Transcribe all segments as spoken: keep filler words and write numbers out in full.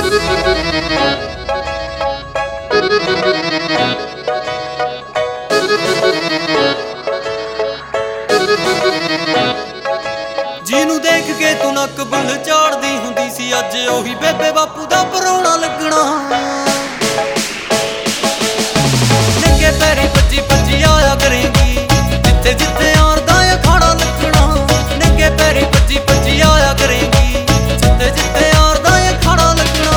ਜਿਹਨੂੰ ਦੇਖ ਕੇ ਤੂੰ ਨੱਕ ਬੁੱਲ ਝਾੜਦੀ ਹੁੰਦੀ ਸੀ, ਅੱਜ ਉਹੀ ਬੇਬੇ ਬਾਪੂ ਦਾ ਪਰੋਣਾ ਲੱਗਣਾ। ਨੰਗੇ ਪੈਰੀ ਭੱਜੀ ਭੱਜੀ ਆਇਆ ਕਰੇਂਗੀ, ਜਿੱਥੇ ਜਿੱਥੇ ਆਉਂਦਾ ਅਖਾੜਾ ਲੱਗਣਾ। ਨੰਗੇ ਪੈਰੀ ਭੱਜੀ ਭੱਜੀ ਆਇਆ ਕਰੇਂਗੀ, ਜਿੱਥੇ ਜਿੱਥੇ ਆਉਂਦਾ ਅਖਾੜਾ ਲੱਗਣਾ।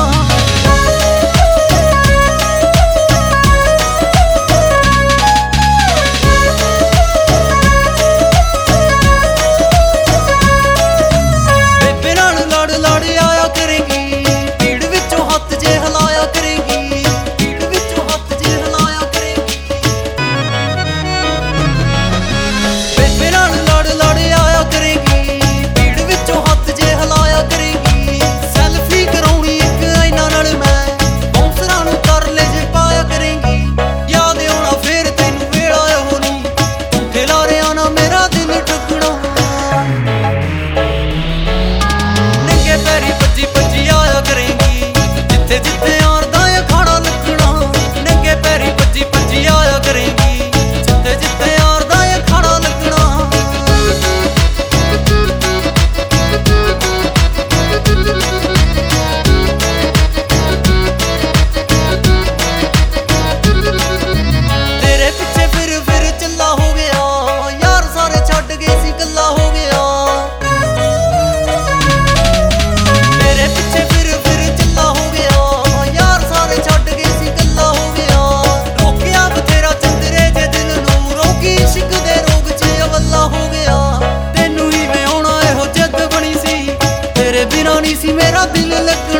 ਬਿਨਾਂ ਨਹੀਂ ਸੀ ਮੇਰਾ ਦਿਲ ਲੱਗਣਾ।